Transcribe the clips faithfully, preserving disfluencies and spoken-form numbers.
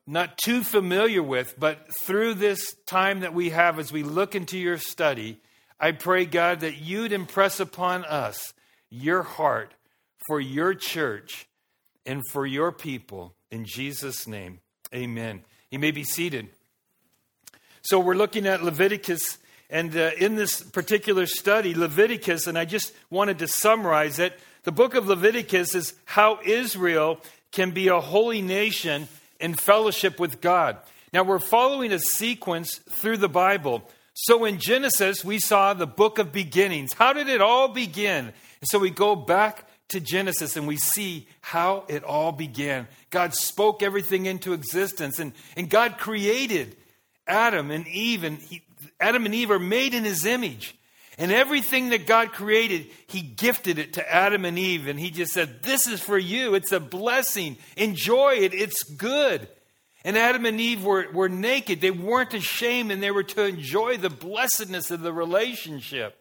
not too familiar with, but through this time that we have as we look into your study, I pray, God, that you'd impress upon us your heart for your church and for your people. In Jesus' name, amen. You may be seated. So we're looking at Leviticus, and uh, in this particular study, Leviticus, and I just wanted to summarize it, the book of Leviticus is how Israel can be a holy nation in fellowship with God. Now we're following a sequence through the Bible. So in Genesis, we saw the book of beginnings. How did it all begin? And so we go back to Genesis and we see how it all began. God spoke everything into existence, and, and God created Adam and Eve, and he, Adam and Eve are made in his image. And everything that God created, he gifted it to Adam and Eve. And he just said, this is for you. It's a blessing. Enjoy it. It's good. And Adam and Eve were, were naked. They weren't ashamed, and they were to enjoy the blessedness of the relationship.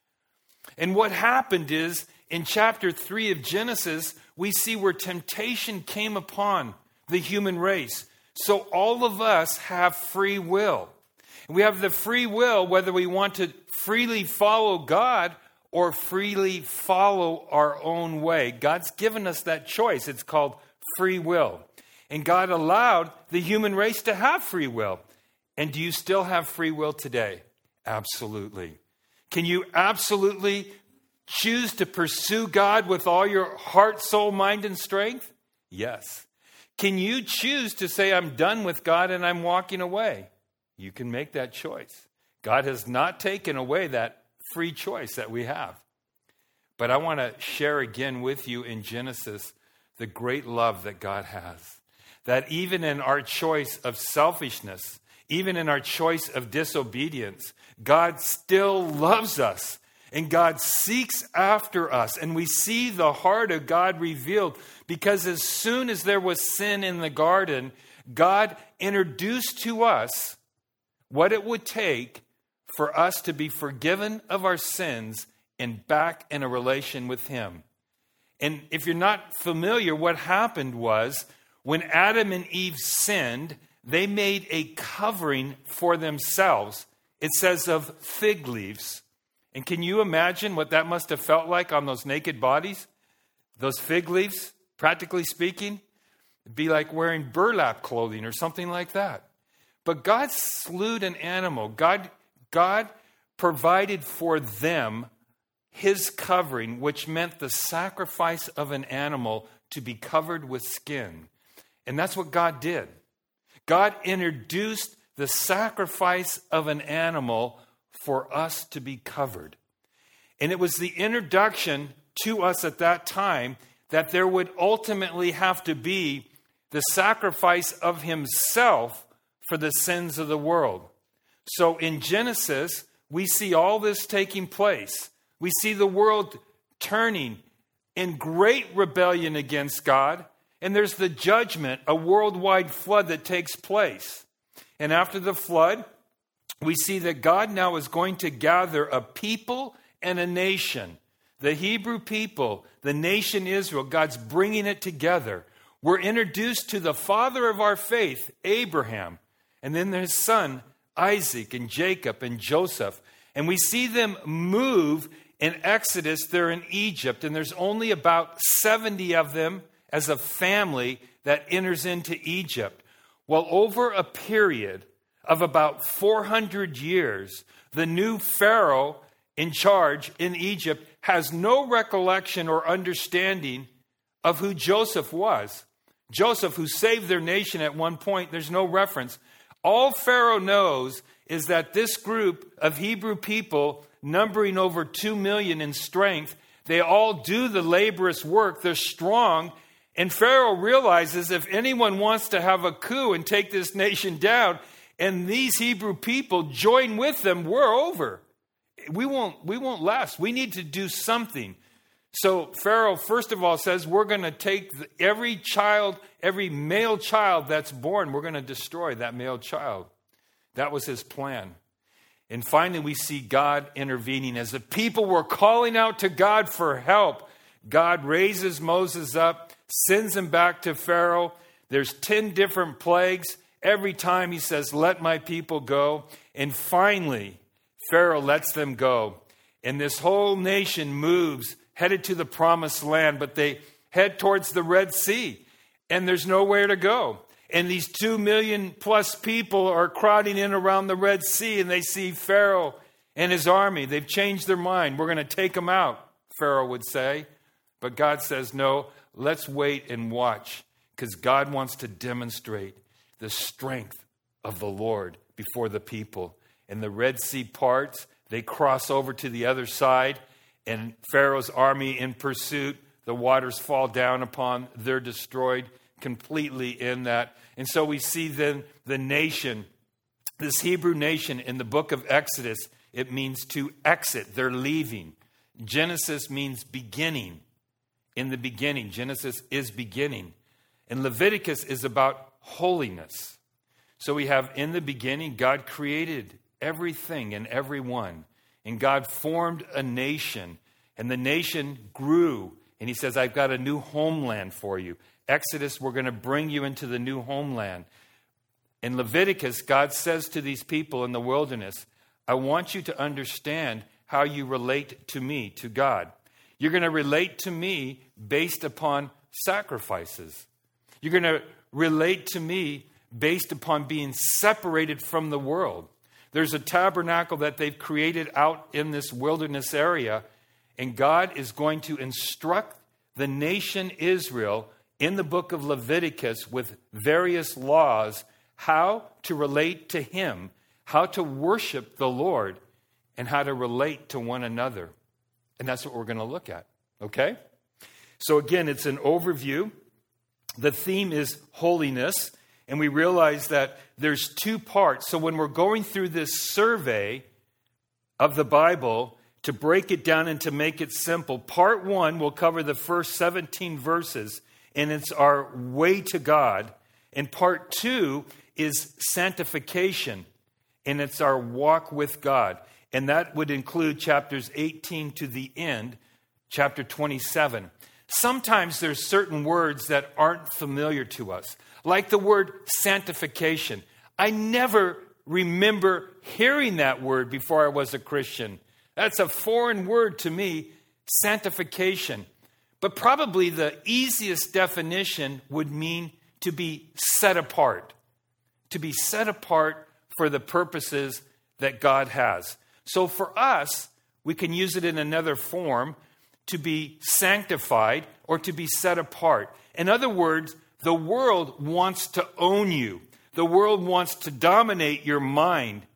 And what happened is, in chapter three of Genesis, we see where temptation came upon the human race. So all of us have free will. We have the free will whether we want to freely follow God or freely follow our own way. God's given us that choice. It's called free will. And God allowed the human race to have free will. And do you still have free will today? Absolutely. Can you absolutely choose to pursue God with all your heart, soul, mind, and strength? Yes. Can you choose to say, I'm done with God and I'm walking away? You can make that choice. God has not taken away that free choice that we have. But I want to share again with you in Genesis the great love that God has. That even in our choice of selfishness, even in our choice of disobedience, God still loves us. And God seeks after us. And we see the heart of God revealed. Because as soon as there was sin in the garden, God introduced to us what it would take for us to be forgiven of our sins and back in a relation with him. And if you're not familiar, what happened was when Adam and Eve sinned, they made a covering for themselves. It says of fig leaves. And can you imagine what that must have felt like on those naked bodies? Those fig leaves, practically speaking, it'd be like wearing burlap clothing or something like that. But God slew an animal. God, God provided for them his covering, which meant the sacrifice of an animal to be covered with skin. And that's what God did. God introduced the sacrifice of an animal for us to be covered. And it was the introduction to us at that time that there would ultimately have to be the sacrifice of himself for the sins of the world. So in Genesis, we see all this taking place. We see the world turning in great rebellion against God. And there's the judgment, a worldwide flood that takes place. And after the flood, we see that God now is going to gather a people and a nation. The Hebrew people, the nation Israel, God's bringing it together. We're introduced to the father of our faith, Abraham, and then his son, Isaac, and Jacob, and Joseph. And we see them move in Exodus. They're in Egypt, and there's only about seventy of them as a family that enters into Egypt. Well, over a period of about four hundred years, the new Pharaoh in charge in Egypt has no recollection or understanding of who Joseph was. Joseph, who saved their nation at one point, there's no reference. All Pharaoh knows is that this group of Hebrew people, numbering over two million in strength, they all do the laborious work. They're strong. And Pharaoh realizes if anyone wants to have a coup and take this nation down, and these Hebrew people join with them, we're over. We won't, we won't last. We need to do something. So Pharaoh, first of all, says we're going to take every child, every male child that's born, we're going to destroy that male child. That was his plan. And finally, we see God intervening. As the people were calling out to God for help, God raises Moses up, sends him back to Pharaoh. There's ten different plagues. Every time he says, let my people go. And finally, Pharaoh lets them go. And this whole nation moves, headed to the promised land, but they head towards the Red Sea. And there's nowhere to go. And these two million plus people are crowding in around the Red Sea, and they see Pharaoh and his army. They've changed their mind. We're going to take them out, Pharaoh would say. But God says, no, let's wait and watch, because God wants to demonstrate the strength of the Lord before the people. And the Red Sea parts, they cross over to the other side, and Pharaoh's army in pursuit, the waters fall down upon, they're destroyed completely in that. And so we see then the nation, this Hebrew nation in the book of Exodus, it means to exit. They're leaving. Genesis means beginning. In the beginning, Genesis is beginning. And Leviticus is about holiness. So we have in the beginning, God created everything and everyone. And God formed a nation. And the nation grew. And he says, I've got a new homeland for you. Exodus, we're going to bring you into the new homeland. In Leviticus, God says to these people in the wilderness, I want you to understand how you relate to me, to God. You're going to relate to me based upon sacrifices. You're going to relate to me based upon being separated from the world. There's a tabernacle that they've created out in this wilderness area, and God is going to instruct the nation Israel in the book of Leviticus with various laws how to relate to him, how to worship the Lord, and how to relate to one another. And that's what we're going to look at, okay? So again, it's an overview. The theme is holiness, and we realize that there's two parts. So when we're going through this survey of the Bible, to break it down and to make it simple, part one will cover the first seventeen verses, and it's our way to God. And part two is sanctification, and it's our walk with God. And that would include chapters eighteen to the end, chapter twenty-seven. Sometimes there's certain words that aren't familiar to us, like the word sanctification. I never remember hearing that word before I was a Christian. That's a foreign word to me, sanctification. But probably the easiest definition would mean to be set apart. To be set apart for the purposes that God has. So for us, we can use it in another form, to be sanctified or to be set apart. In other words, the world wants to own you. The world wants to dominate your mind.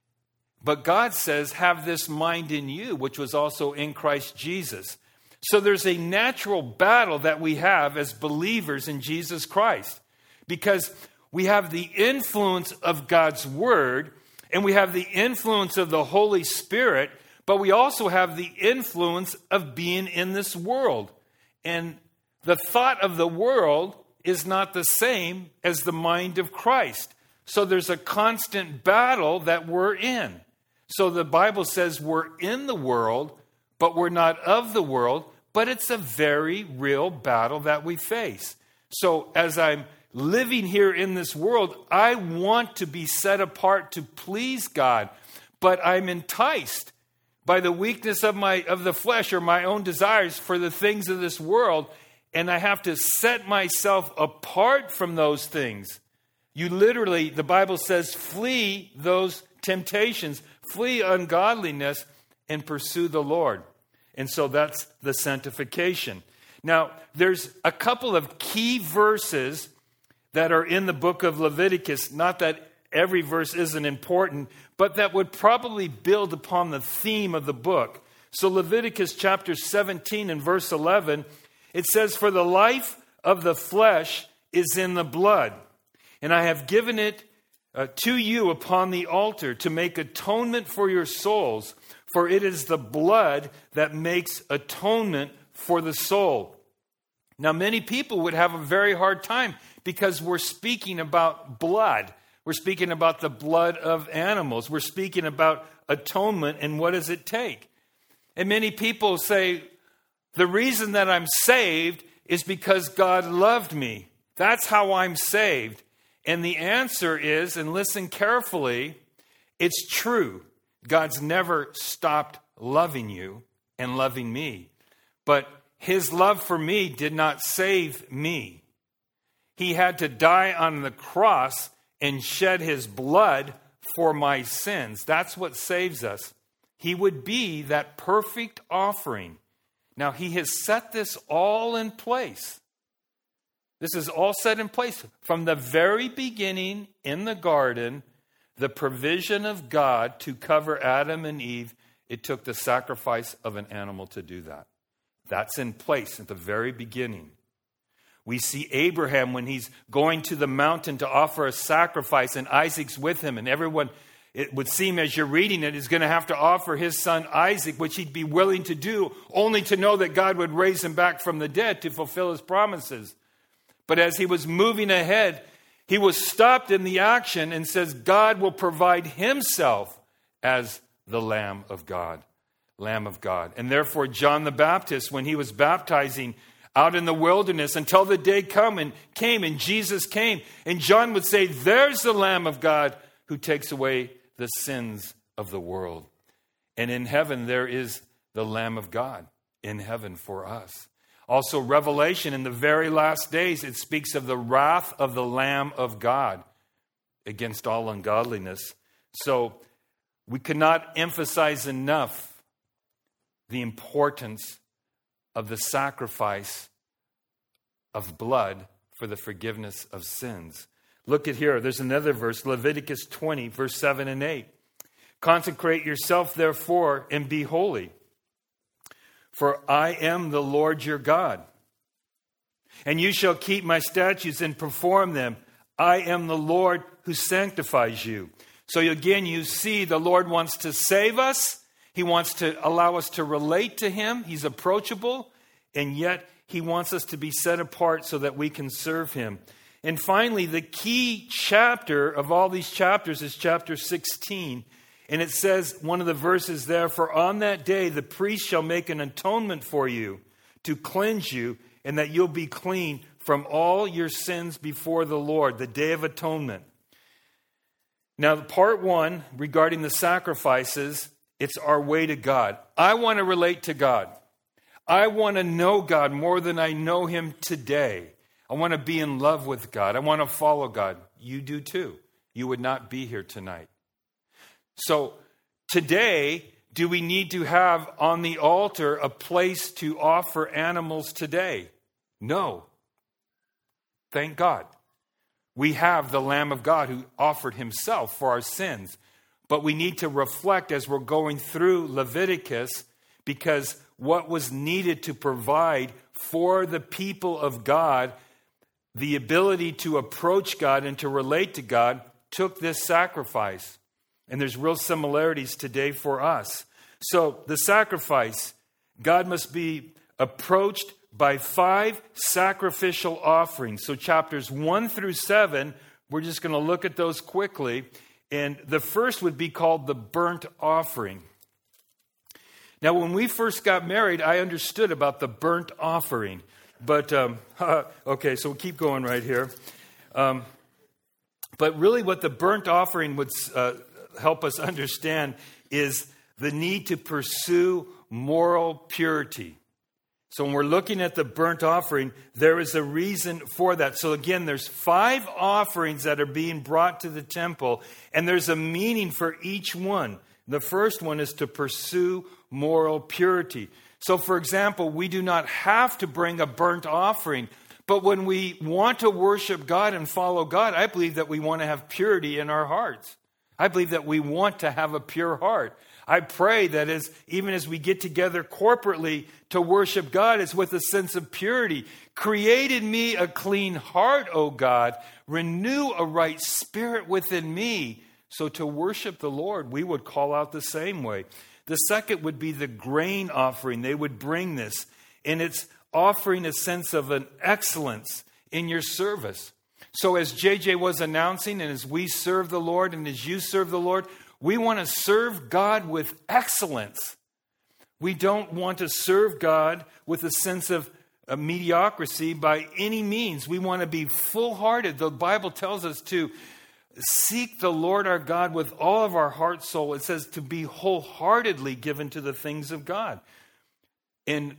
But God says, have this mind in you, which was also in Christ Jesus. So there's a natural battle that we have as believers in Jesus Christ. Because we have the influence of God's Word, and we have the influence of the Holy Spirit, but we also have the influence of being in this world. And the thought of the world is not the same as the mind of Christ. So there's a constant battle that we're in. So the Bible says we're in the world, but we're not of the world, but it's a very real battle that we face. So as I'm living here in this world, I want to be set apart to please God, but I'm enticed by the weakness of my of the flesh or my own desires for the things of this world, and I have to set myself apart from those things. You literally, the Bible says, flee those temptations, flee ungodliness, and pursue the Lord. And so that's the sanctification. Now, there's a couple of key verses that are in the book of Leviticus, not that every verse isn't important, but that would probably build upon the theme of the book. So Leviticus chapter seventeen and verse eleven, it says, for the life of the flesh is in the blood, and I have given it uh, to you upon the altar to make atonement for your souls, for it is the blood that makes atonement for the soul. Now, many people would have a very hard time because we're speaking about blood. We're speaking about the blood of animals. We're speaking about atonement and what does it take? And many people say, the reason that I'm saved is because God loved me. That's how I'm saved. And the answer is, and listen carefully, it's true. God's never stopped loving you and loving me. But his love for me did not save me. He had to die on the cross and shed his blood for my sins. That's what saves us. He would be that perfect offering. Now, he has set this all in place. This is all set in place. From the very beginning in the garden, the provision of God to cover Adam and Eve, it took the sacrifice of an animal to do that. That's in place at the very beginning. We see Abraham when he's going to the mountain to offer a sacrifice, and Isaac's with him, and everyone, it would seem as you're reading it, is going to have to offer his son Isaac, which he'd be willing to do, only to know that God would raise him back from the dead to fulfill his promises. But as he was moving ahead, he was stopped in the action and says, God will provide himself as the Lamb of God. Lamb of God. And therefore, John the Baptist, when he was baptizing out in the wilderness until the day come and came and Jesus came, and John would say, there's the Lamb of God who takes away the sins of the world. And in heaven, there is the Lamb of God in heaven for us. Also, Revelation, in the very last days, it speaks of the wrath of the Lamb of God against all ungodliness. So we cannot emphasize enough the importance of the sacrifice of blood for the forgiveness of sins. Look at here. There's another verse, Leviticus twenty, verse seven and eight. Consecrate yourself, therefore, and be holy. For I am the Lord your God. And you shall keep my statutes and perform them. I am the Lord who sanctifies you. So again, you see the Lord wants to save us. He wants to allow us to relate to him. He's approachable. And yet he wants us to be set apart so that we can serve him. And finally, the key chapter of all these chapters is chapter sixteen. And it says, one of the verses there, for on that day the priest shall make an atonement for you to cleanse you, and that you'll be clean from all your sins before the Lord, the day of atonement. Now, part one, regarding the sacrifices, it's our way to God. I want to relate to God. I want to know God more than I know him today. I want to be in love with God. I want to follow God. You do too. You would not be here tonight. So today, do we need to have on the altar a place to offer animals today? No. Thank God. We have the Lamb of God who offered himself for our sins. But we need to reflect as we're going through Leviticus, because what was needed to provide for the people of God the ability to approach God and to relate to God took this sacrifice. And there's real similarities today for us. So the sacrifice, God must be approached by five sacrificial offerings. So chapters one through seven, we're just going to look at those quickly. And the first would be called the burnt offering. Now, when we first got married, I understood about the burnt offering. But, um, okay, so we'll keep going right here. Um, but really what the burnt offering would uh, help us understand is the need to pursue moral purity. So when we're looking at the burnt offering, there is a reason for that. So again, there's five offerings that are being brought to the temple, and there's a meaning for each one. The first one is to pursue moral purity. So for example, we do not have to bring a burnt offering, but when we want to worship God and follow God, I believe that we want to have purity in our hearts. I believe that we want to have a pure heart. I pray that as even as we get together corporately to worship God, it's with a sense of purity. Create in me a clean heart, O God. Renew a right spirit within me. So to worship the Lord, we would call out the same way. The second would be the grain offering. They would bring this, and it's offering a sense of an excellence in your service. So as J J was announcing, and as we serve the Lord, and as you serve the Lord, we want to serve God with excellence. We don't want to serve God with a sense of a mediocrity by any means. We want to be full-hearted. The Bible tells us to seek the Lord our God with all of our heart, soul. It says to be wholeheartedly given to the things of God. In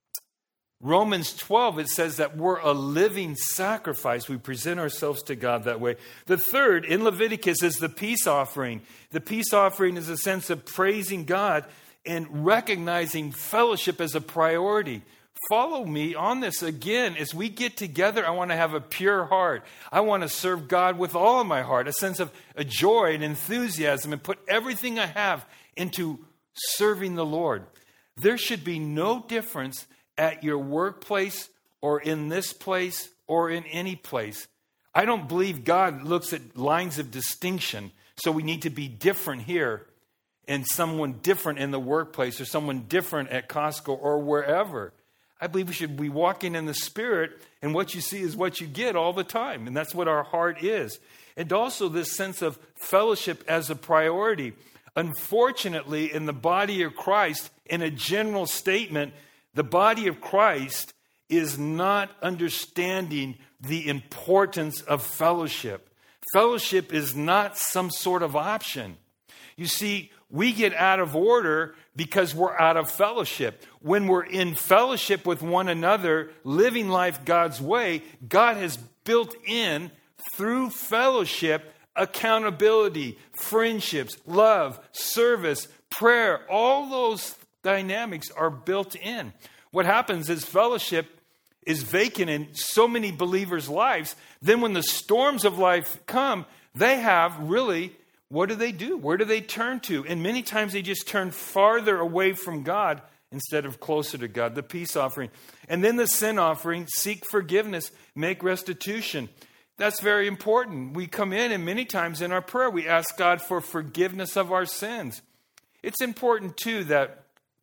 Romans twelve, it says that we're a living sacrifice. We present ourselves to God that way. The third, in Leviticus, is the peace offering. The peace offering is a sense of praising God and recognizing fellowship as a priority. Follow me on this again. As we get together, I want to have a pure heart. I want to serve God with all of my heart, a sense of a joy and enthusiasm, and put everything I have into serving the Lord. There should be no difference at your workplace or in this place or in any place. I don't believe God looks at lines of distinction. So we need to be different here and someone different in the workplace or someone different at Costco or wherever. I believe we should be walking in the Spirit, and what you see is what you get all the time. And that's what our heart is. And also this sense of fellowship as a priority. Unfortunately, in the body of Christ, in a general statement, the body of Christ is not understanding the importance of fellowship. Fellowship is not some sort of option. You see, we get out of order because we're out of fellowship. When we're in fellowship with one another, living life God's way, God has built in, through fellowship, accountability, friendships, love, service, prayer. All those dynamics are built in. What happens is fellowship is vacant in so many believers' lives. Then when the storms of life come, they have really, what do they do? Where do they turn to? And many times they just turn farther away from God instead of closer to God. The peace offering. And then the sin offering, seek forgiveness, make restitution. That's very important. We come in and many times in our prayer, we ask God for forgiveness of our sins. It's important too that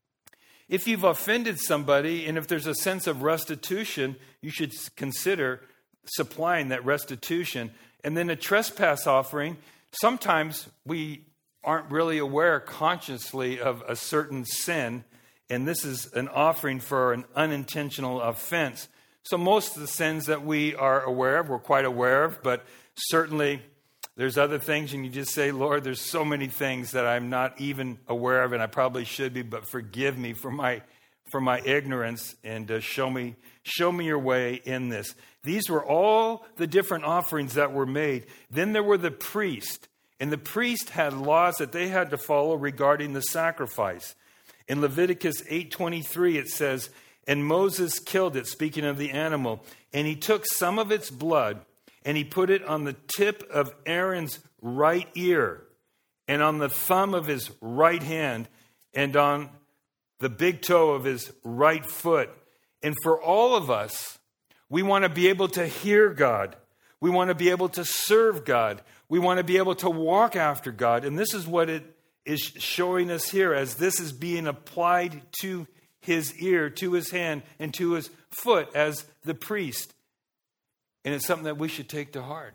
if you've offended somebody and if there's a sense of restitution, you should consider supplying that restitution. And then a trespass offering. Sometimes we aren't really aware consciously of a certain sin, and this is an offering for an unintentional offense. So most of the sins that we are aware of, we're quite aware of, but certainly there's other things, and you just say, Lord, there's so many things that I'm not even aware of, and I probably should be, but forgive me for my for my ignorance, and uh, show me show me your way in this. These were all the different offerings that were made. Then there were the priest, and the priest had laws that they had to follow regarding the sacrifice. In Leviticus eight twenty-three, it says, and Moses killed it, speaking of the animal, and he took some of its blood, and he put it on the tip of Aaron's right ear, and on the thumb of his right hand, and on the big toe of his right foot. And for all of us, we want to be able to hear God. We want to be able to serve God. We want to be able to walk after God. And this is what it is showing us here as this is being applied to his ear, to his hand, and to his foot as the priest. And it's something that we should take to heart.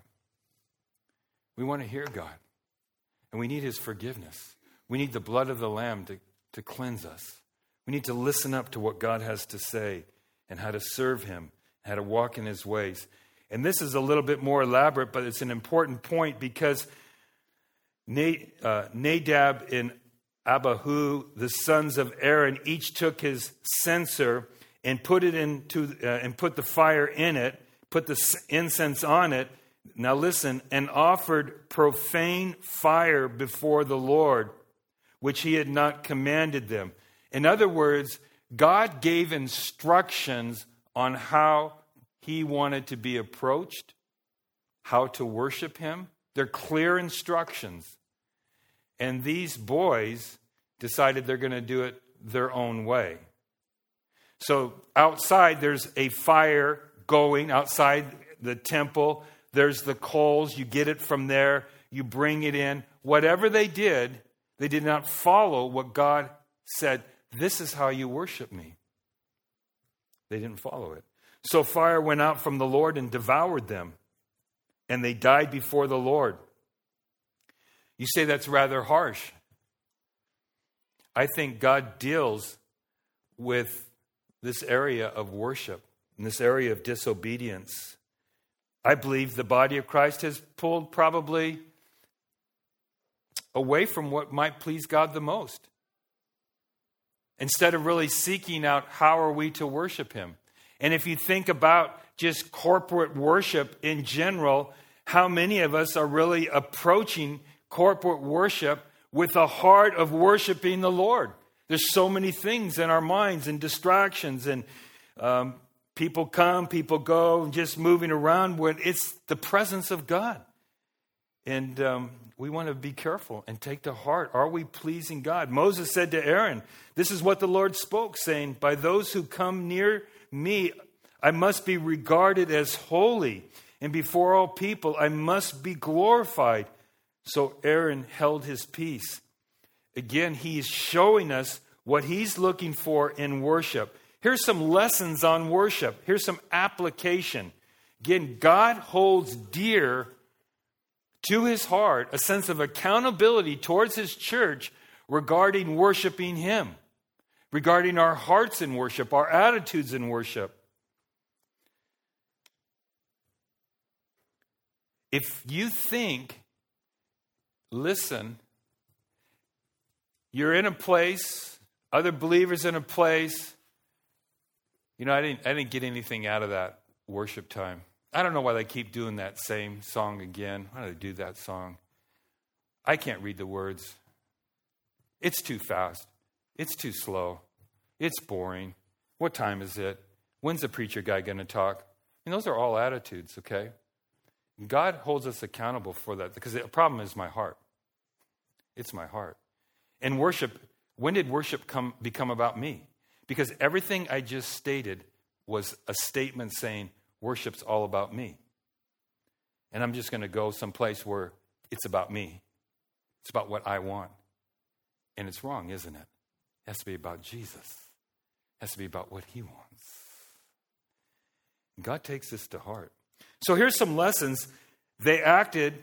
We want to hear God. And we need his forgiveness. We need the blood of the Lamb to, to cleanse us. We need to listen up to what God has to say and how to serve him, how to walk in his ways. And this is a little bit more elaborate, but it's an important point because Nadab and Abihu, the sons of Aaron, each took his censer and put it into uh, and put the fire in it, put the incense on it. Now listen, and offered profane fire before the Lord, which he had not commanded them. In other words, God gave instructions on how he wanted to be approached, how to worship him. They're clear instructions. And these boys decided they're going to do it their own way. So outside, there's a fire going outside the temple. There's the coals. You get it from there. You bring it in. Whatever they did, they did not follow what God said. This is how you worship me. They didn't follow it. So fire went out from the Lord and devoured them, and they died before the Lord. You say that's rather harsh. I think God deals with this area of worship in this area of disobedience. I believe the body of Christ has pulled probably away from what might please God the most. Instead of really seeking out how are we to worship him. And if you think about just corporate worship in general, how many of us are really approaching corporate worship with a heart of worshiping the Lord? There's so many things in our minds and distractions, and um, people come, people go, just moving around when it's the presence of God. And um, we want to be careful and take to heart, are we pleasing God? Moses said to Aaron, this is what the Lord spoke, saying, by those who come near me, I must be regarded as holy, and before all people, I must be glorified. So Aaron held his peace. Again, he is showing us what he's looking for in worship. Here's some lessons on worship. Here's some application. Again, God holds dear to his heart a sense of accountability towards his church regarding worshiping him, regarding our hearts in worship, our attitudes in worship. If you think, listen, you're in a place, other believers in a place, you know, I didn't, I didn't get anything out of that worship time. I don't know why they keep doing that same song again. Why do they do that song? I can't read the words. It's too fast. It's too slow. It's boring. What time is it? When's the preacher guy going to talk? And those are all attitudes, okay? God holds us accountable for that because the problem is my heart. It's my heart. And worship, when did worship come become about me? Because everything I just stated was a statement saying worship's all about me. And I'm just going to go someplace where it's about me. It's about what I want. And it's wrong, isn't it? It has to be about Jesus. It has to be about what he wants. God takes this to heart. So here's some lessons. They acted,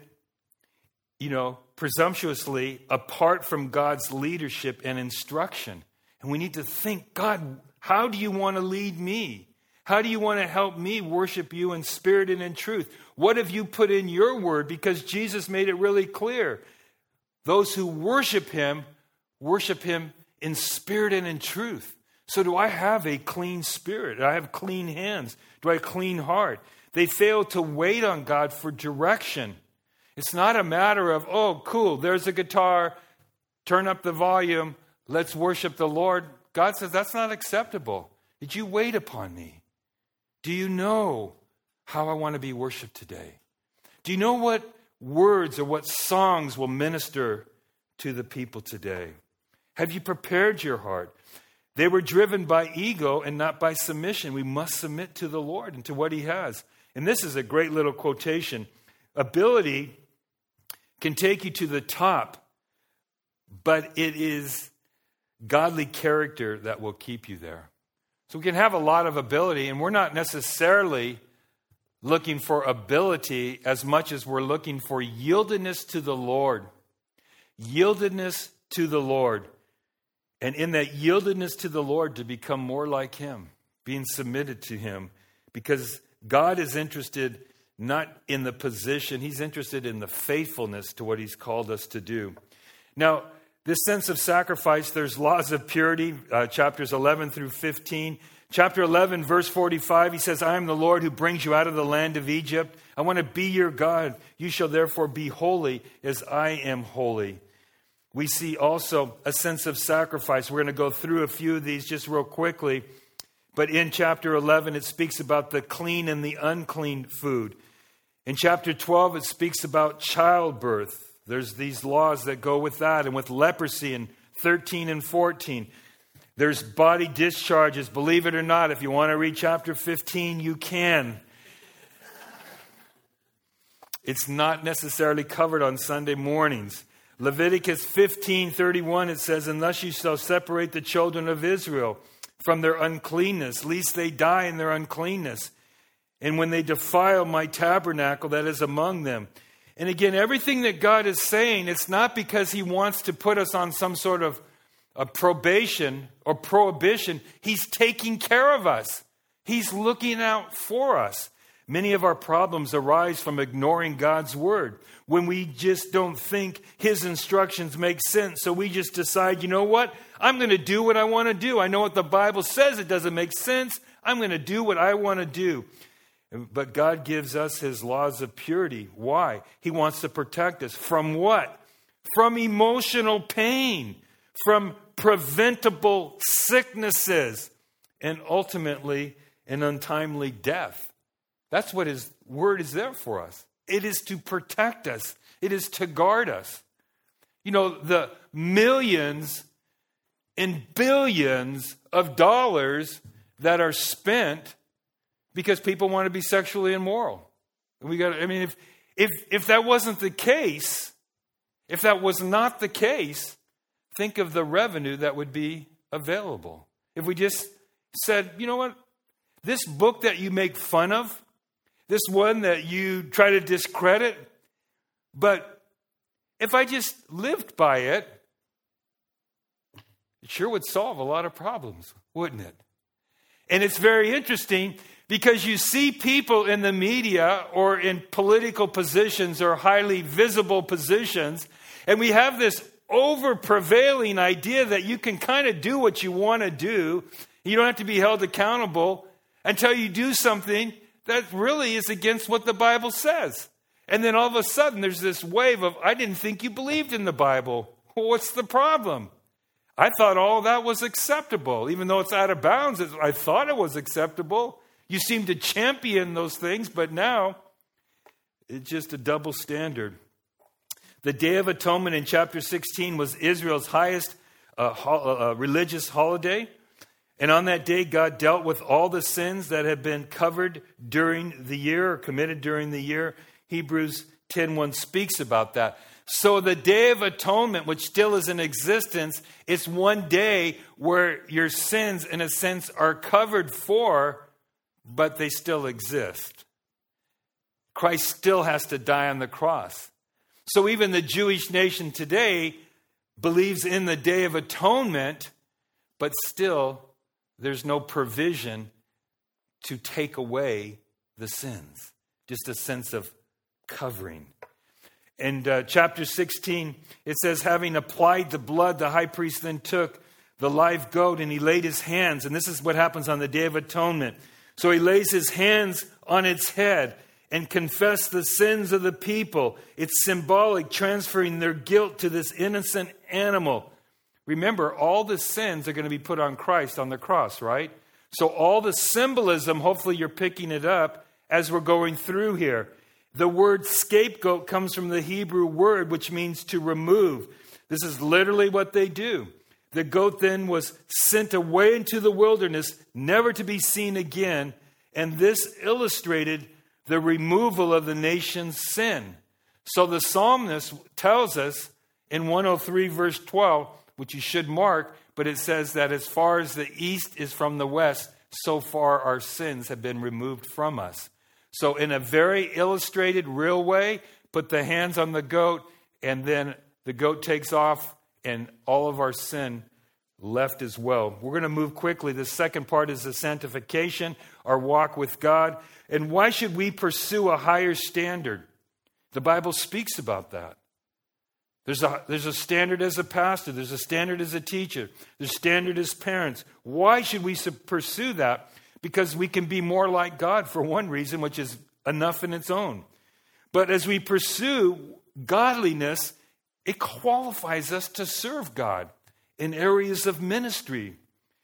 you know, presumptuously apart from God's leadership and instruction. And we need to think, God, how do you want to lead me? How do you want to help me worship you in spirit and in truth? What have you put in your word? Because Jesus made it really clear. Those who worship him, worship him in spirit and in truth. So do I have a clean spirit? Do I have clean hands? Do I have a clean heart? They fail to wait on God for direction. It's not a matter of, oh, cool, there's a guitar, turn up the volume, let's worship the Lord. God says that's not acceptable. Did you wait upon me? Do you know how I want to be worshiped today? Do you know what words or what songs will minister to the people today? Have you prepared your heart? They were driven by ego and not by submission. We must submit to the Lord and to what he has. And this is a great little quotation. Ability can take you to the top, but it is godly character that will keep you there. So we can have a lot of ability, and we're not necessarily looking for ability as much as we're looking for yieldedness to the Lord. Yieldedness to the Lord. And in that yieldedness to the Lord, to become more like him, being submitted to him, because God is interested not in the position, he's interested in the faithfulness to what he's called us to do. Now, this sense of sacrifice, there's laws of purity, uh, chapters eleven through fifteen. Chapter eleven, verse forty-five, he says, I am the Lord who brings you out of the land of Egypt. I want to be your God. You shall therefore be holy as I am holy. We see also a sense of sacrifice. We're going to go through a few of these just real quickly. But in chapter eleven, it speaks about the clean and the unclean food. In chapter twelve, it speaks about childbirth. There's these laws that go with that. And with leprosy in thirteen and fourteen. There's body discharges. Believe it or not, if you want to read chapter fifteen, you can. It's not necessarily covered on Sunday mornings. Leviticus fifteen thirty-one, it says, and thus you shall separate the children of Israel from their uncleanness, lest they die in their uncleanness. And when they defile my tabernacle that is among them. And again, everything that God is saying, it's not because he wants to put us on some sort of a probation or prohibition. He's taking care of us. He's looking out for us. Many of our problems arise from ignoring God's word, when we just don't think his instructions make sense. So we just decide, you know what? I'm going to do what I want to do. I know what the Bible says. It doesn't make sense. I'm going to do what I want to do. But God gives us his laws of purity. Why? He wants to protect us. From what? From emotional pain, from preventable sicknesses, and ultimately an untimely death. That's what his word is there for us. It is to protect us. It is to guard us. You know, the millions and billions of dollars that are spent because people want to be sexually immoral. We got. I mean, if if if that wasn't the case, if that was not the case, think of the revenue that would be available. If we just said, you know what, this book that you make fun of, this one that you try to discredit, but if I just lived by it, it sure would solve a lot of problems, wouldn't it? And it's very interesting because you see people in the media or in political positions or highly visible positions, and we have this over-prevailing idea that you can kind of do what you want to do. You don't have to be held accountable until you do something that really is against what the Bible says. And then all of a sudden there's this wave of, I didn't think you believed in the Bible. Well, what's the problem? I thought all that was acceptable. Even though it's out of bounds, I thought it was acceptable. You seem to champion those things, but now it's just a double standard. The Day of Atonement in chapter sixteen was Israel's highest uh, ho- uh, religious holiday. And on that day, God dealt with all the sins that had been covered during the year or committed during the year. Hebrews ten one speaks about that. So the Day of Atonement, which still is in existence, it's one day where your sins, in a sense, are covered for, but they still exist. Christ still has to die on the cross. So even the Jewish nation today believes in the Day of Atonement, but still there's no provision to take away the sins. Just a sense of covering. In uh, chapter sixteen, it says, having applied the blood, the high priest then took the live goat and he laid his hands. And this is what happens on the Day of Atonement. So he lays his hands on its head and confess the sins of the people. It's symbolic, transferring their guilt to this innocent animal. Remember, all the sins are going to be put on Christ on the cross, right? So all the symbolism, hopefully you're picking it up as we're going through here. The word scapegoat comes from the Hebrew word, which means to remove. This is literally what they do. The goat then was sent away into the wilderness, never to be seen again. And this illustrated the removal of the nation's sin. So the psalmist tells us in one oh three verse twelve, which you should mark, but it says that as far as the east is from the west, so far our sins have been removed from us. So in a very illustrated, real way, put the hands on the goat, and then the goat takes off, and all of our sin left as well. We're going to move quickly. The second part is the sanctification, our walk with God. And why should we pursue a higher standard? The Bible speaks about that. There's a, there's a standard as a pastor. There's a standard as a teacher. There's a standard as parents. Why should we pursue that? Because we can be more like God for one reason, which is enough in its own. But as we pursue godliness, it qualifies us to serve God in areas of ministry.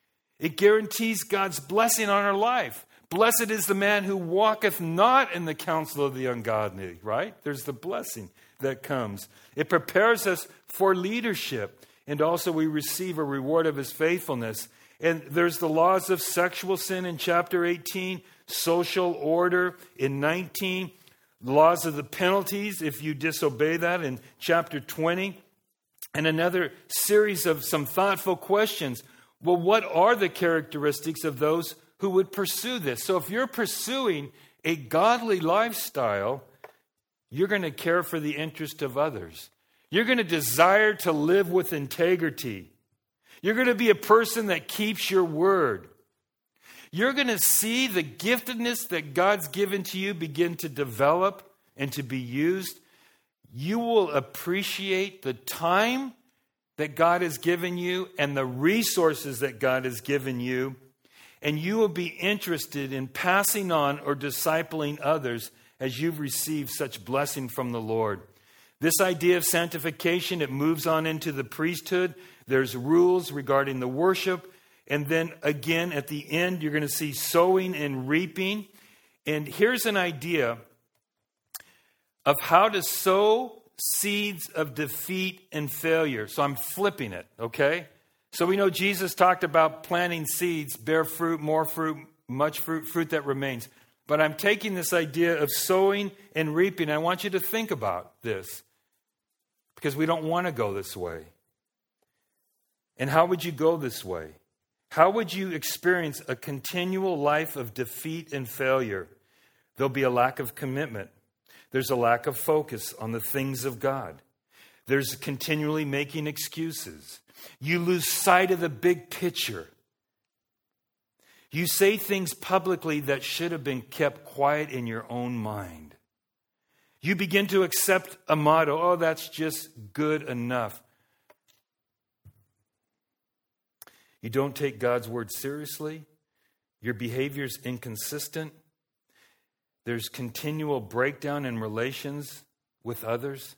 It guarantees God's blessing on our life. Blessed is the man who walketh not in the counsel of the ungodly, right? There's the blessing that comes. It prepares us for leadership, and also we receive a reward of his faithfulness. And there's the laws of sexual sin in chapter eighteen, social order in nineteen, laws of the penalties if you disobey that in chapter twenty, and another series of some thoughtful questions. Well, what are the characteristics of those who would pursue this? So if you're pursuing a godly lifestyle, you're going to care for the interest of others. You're going to desire to live with integrity. You're going to be a person that keeps your word. you're going to see the giftedness that God's given to you begin to develop and to be used. You will appreciate the time that God has given you and the resources that God has given you. And you will be interested in passing on or discipling others as you've received such blessing from the Lord. This idea of sanctification, it moves on into the priesthood. There's rules regarding the worship. And then again, at the end, you're going to see sowing and reaping. And here's an idea of how to sow seeds of defeat and failure. So I'm flipping it, okay? So we know Jesus talked about planting seeds, bear fruit, more fruit, much fruit, fruit that remains. But I'm taking this idea of sowing and reaping. I want you to think about this because we don't want to go this way. And how would you go this way? How would you experience a continual life of defeat and failure? There'll be a lack of commitment. There's a lack of focus on the things of God. There's continually making excuses. You lose sight of the big picture. You say things publicly that should have been kept quiet in your own mind. You begin to accept a motto, oh, that's just good enough. You don't take God's word seriously. Your behavior's inconsistent. There's continual breakdown in relations with others.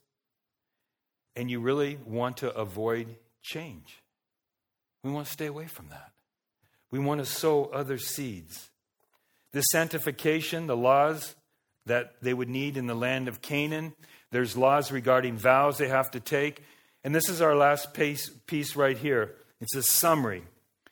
And you really want to avoid change. We want to stay away from that. We want to sow other seeds. This sanctification, the laws that they would need in the land of Canaan, there's laws regarding vows they have to take. And this is our last piece, piece right here. It's a summary.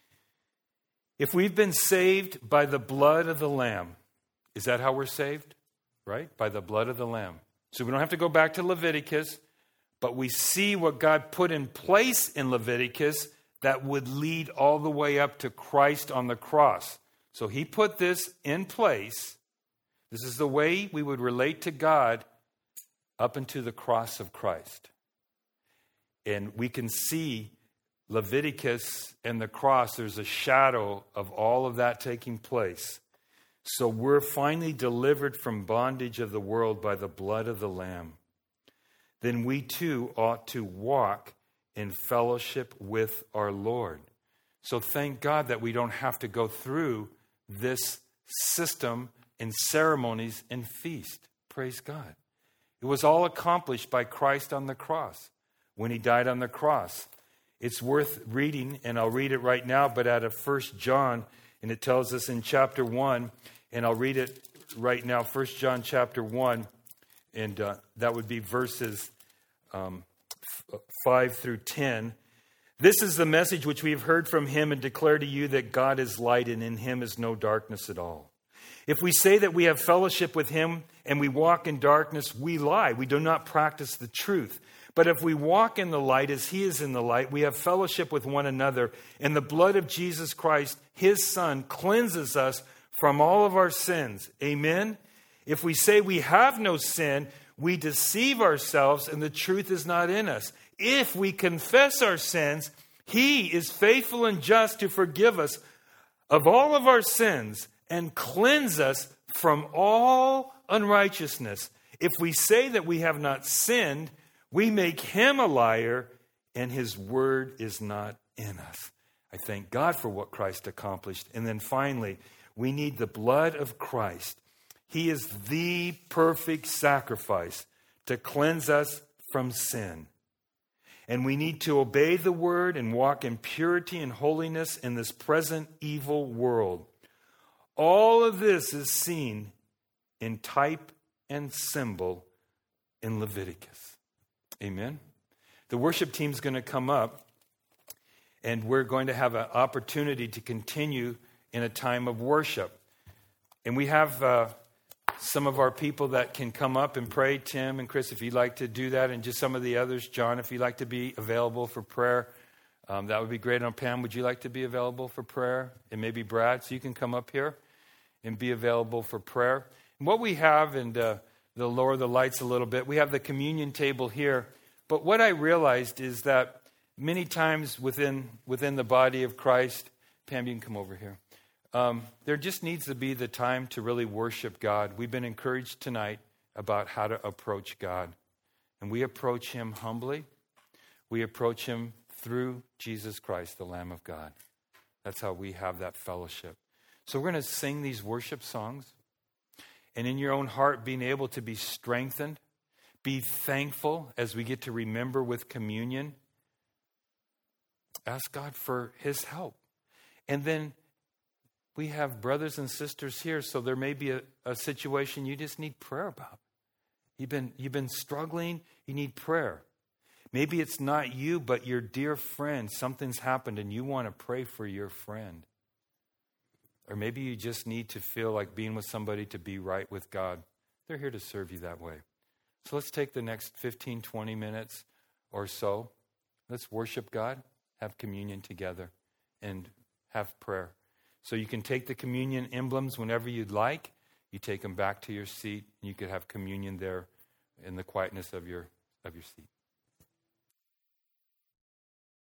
If we've been saved by the blood of the Lamb, is that how we're saved? Right? By the blood of the Lamb. So we don't have to go back to Leviticus, but we see what God put in place in Leviticus that would lead all the way up to Christ on the cross. So he put this in place. This is the way we would relate to God up into the cross of Christ. And we can see Leviticus and the cross, there's a shadow of all of that taking place. So we're finally delivered from bondage of the world by the blood of the Lamb. Then we too ought to walk in fellowship with our Lord. So thank God that we don't have to go through this system and ceremonies and feast. Praise God. It was all accomplished by Christ on the cross when he died on the cross. It's worth reading, and I'll read it right now, but out of First John, and it tells us in chapter one, and I'll read it right now, First John chapter one, and uh, that would be verses um, f- five through ten. This is the message which we have heard from him and declare to you that God is light and in him is no darkness at all. If we say that we have fellowship with him and we walk in darkness, we lie. We do not practice the truth. But if we walk in the light as he is in the light, we have fellowship with one another. And the blood of Jesus Christ, his Son, cleanses us from all of our sins. Amen? If we say we have no sin, we deceive ourselves and the truth is not in us. If we confess our sins, he is faithful and just to forgive us of all of our sins and cleanse us from all unrighteousness. If we say that we have not sinned, we make him a liar and his word is not in us. I thank God for what Christ accomplished. And then finally, we need the blood of Christ. He is the perfect sacrifice to cleanse us from sin. And we need to obey the word and walk in purity and holiness in this present evil world. All of this is seen in type and symbol in Leviticus. Amen. The worship team's going to come up, and we're going to have an opportunity to continue in a time of worship. And we have uh, some of our people that can come up and pray. Tim and Chris, if you'd like to do that, and just some of the others. John, if you'd like to be available for prayer, um, that would be great. And Pam, would you like to be available for prayer? And maybe Brad, so you can come up here and be available for prayer. And what we have, and uh, they'll lower the lights a little bit, we have the communion table here. But what I realized is that many times within within the body of Christ, Pam, you can come over here. Um, there just needs to be the time to really worship God. We've been encouraged tonight about how to approach God. And we approach him humbly. We approach him through Jesus Christ, the Lamb of God. That's how we have that fellowship. So we're going to sing these worship songs. And in your own heart, being able to be strengthened, be thankful as we get to remember with communion. Ask God for his help. And then we have brothers and sisters here, so there may be a, a situation you just need prayer about. You've been, you've been struggling, you need prayer. Maybe it's not you, but your dear friend. Something's happened and you want to pray for your friend. Or maybe you just need to feel like being with somebody to be right with God. They're here to serve you that way. So let's take the next fifteen, twenty minutes or so. Let's worship God, have communion together, and have prayer. So you can take the communion emblems whenever you'd like. You take them back to your seat, and you could have communion there in the quietness of your of your seat.